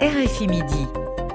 RFI Midi.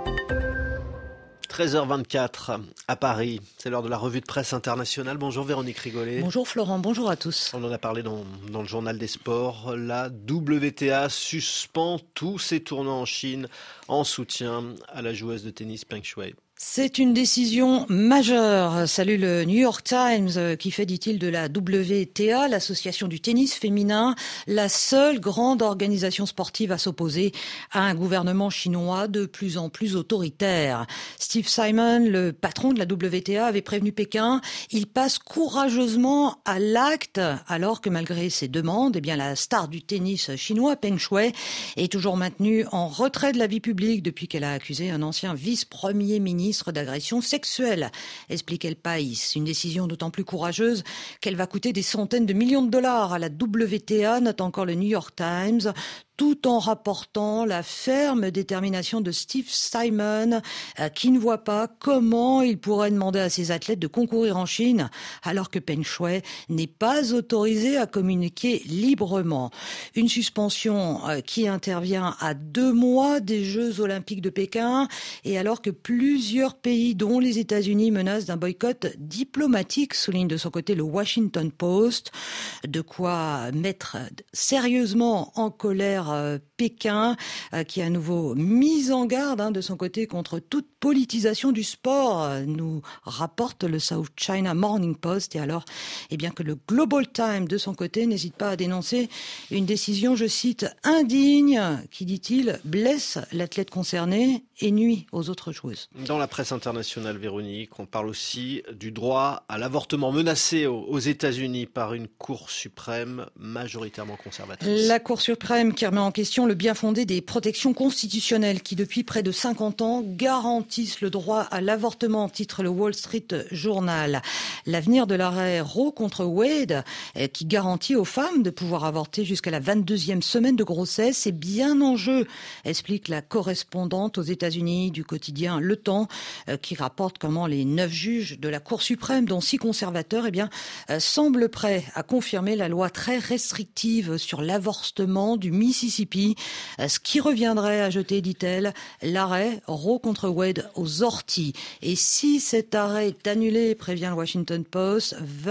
13h24 à Paris, c'est l'heure de la revue de presse internationale. Bonjour Véronique Rigolet. Bonjour Florent, bonjour à tous. On en a parlé dans le journal des sports. La WTA suspend tous ses tournois en Chine en soutien à la joueuse de tennis Peng Shuai. C'est une décision majeure. Salut le New York Times qui fait, dit-il, de la WTA, l'association du tennis féminin, la seule grande organisation sportive à s'opposer à un gouvernement chinois de plus en plus autoritaire. Steve Simon, le patron de la WTA, avait prévenu Pékin. Il passe courageusement à l'acte, alors que malgré ses demandes, la star du tennis chinois, Peng Shuai, est toujours maintenue en retrait de la vie publique depuis qu'elle a accusé un ancien vice-premier ministre d'agression sexuelle, expliquait le País. Une décision d'autant plus courageuse qu'elle va coûter des centaines de millions de dollars à la WTA, note encore le New York Times, tout en rapportant la ferme détermination de Steve Simon, qui ne voit pas comment il pourrait demander à ses athlètes de concourir en Chine, alors que Peng Shuai n'est pas autorisé à communiquer librement. Une suspension qui intervient à 2 mois des Jeux Olympiques de Pékin, et alors que plusieurs pays, dont les États-Unis, menacent d'un boycott diplomatique, souligne de son côté le Washington Post. De quoi mettre sérieusement en colère Pékin, qui a à nouveau mis en garde de son côté contre toute politisation du sport, nous rapporte le South China Morning Post. Et alors, que le Global Times de son côté n'hésite pas à dénoncer une décision, je cite, indigne, qui, dit-il, blesse l'athlète concerné et nuit aux autres joueuses. Dans la presse internationale, Véronique, on parle aussi du droit à l'avortement menacé aux États-Unis par une Cour suprême majoritairement conservatrice. La Cour suprême qui remet en question le bien fondé des protections constitutionnelles qui, depuis près de 50 ans, garantissent le droit à l'avortement, titre le Wall Street Journal. L'avenir de l'arrêt Roe contre Wade, qui garantit aux femmes de pouvoir avorter jusqu'à la 22e semaine de grossesse, est bien en jeu, explique la correspondante aux États-Unis du quotidien Le Temps, qui rapporte comment les 9 juges de la Cour suprême, dont 6 conservateurs, semblent prêts à confirmer la loi très restrictive sur l'avortement du Mississippi, ce qui reviendrait à jeter, dit-elle, l'arrêt Roe contre Wade aux orties. Et si cet arrêt est annulé, prévient le Washington Post,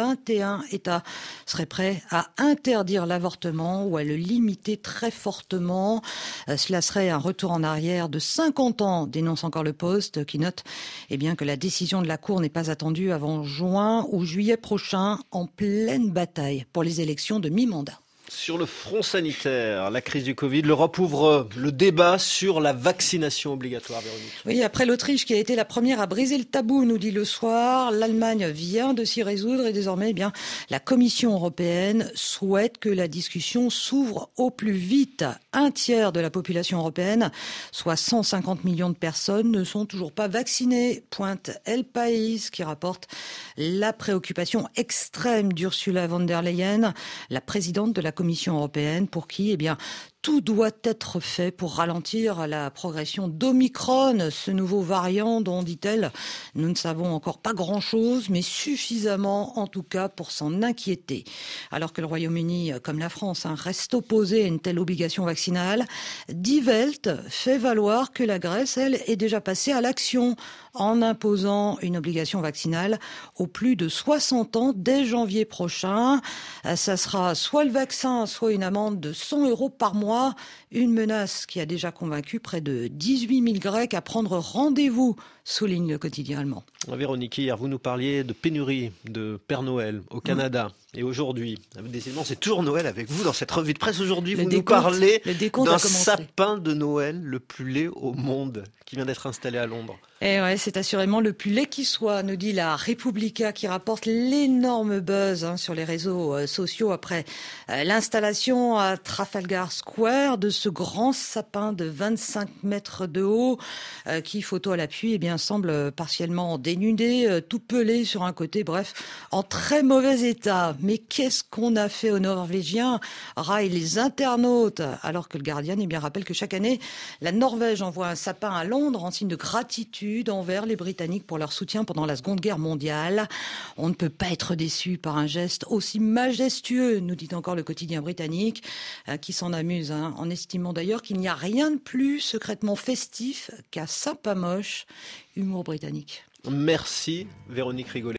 21 États seraient prêts à interdire l'avortement ou à le limiter très fortement. Cela serait un retour en arrière de 50 ans, dénonce encore le Post, qui note que la décision de la Cour n'est pas attendue avant juin ou juillet prochain, en pleine bataille pour les élections de mi-mandat. Sur le front sanitaire, la crise du Covid, l'Europe ouvre le débat sur la vaccination obligatoire, Véronique. Oui, après l'Autriche qui a été la première à briser le tabou, nous dit Le Soir, l'Allemagne vient de s'y résoudre et désormais, la Commission européenne souhaite que la discussion s'ouvre au plus vite. Un tiers de la population européenne, soit 150 millions de personnes, ne sont toujours pas vaccinées, pointe El País, qui rapporte la préoccupation extrême d'Ursula von der Leyen, la présidente de la Commission européenne, pour qui, tout doit être fait pour ralentir la progression d'Omicron, ce nouveau variant dont, dit-elle, nous ne savons encore pas grand-chose, mais suffisamment en tout cas pour s'en inquiéter. Alors que le Royaume-Uni, comme la France, reste opposé à une telle obligation vaccinale, Die Welt fait valoir que la Grèce, elle, est déjà passée à l'action en imposant une obligation vaccinale aux plus de 60 ans dès janvier prochain. Ça sera soit le vaccin, soit une amende de 100 € par mois. Une menace qui a déjà convaincu près de 18 000 Grecs à prendre rendez-vous, souligne le quotidien allemand. Véronique, hier, vous nous parliez de pénurie de Père Noël au Canada. Et aujourd'hui, décidément, c'est toujours Noël avec vous dans cette revue de presse. Aujourd'hui, vous nous parlez d'un sapin de Noël le plus laid au monde qui vient d'être installé à Londres. Et ouais, c'est assurément le plus laid qui soit, nous dit la Repubblica, qui rapporte l'énorme buzz sur les réseaux sociaux après l'installation à Trafalgar Square de ce grand sapin de 25 mètres de haut qui, photo à l'appui, semble partiellement dénudé, tout pelé sur un côté, bref, en très mauvais état. Mais qu'est-ce qu'on a fait aux Norvégiens, raillent les internautes, alors que le Guardian rappelle que chaque année, la Norvège envoie un sapin à Londres en signe de gratitude envers les Britanniques pour leur soutien pendant la Seconde Guerre mondiale. On ne peut pas être déçu par un geste aussi majestueux, nous dit encore le quotidien britannique, qui s'en amuse en estimant estimant d'ailleurs qu'il n'y a rien de plus secrètement festif qu'à Saint-Pamoche, humour britannique. Merci Véronique Rigolet.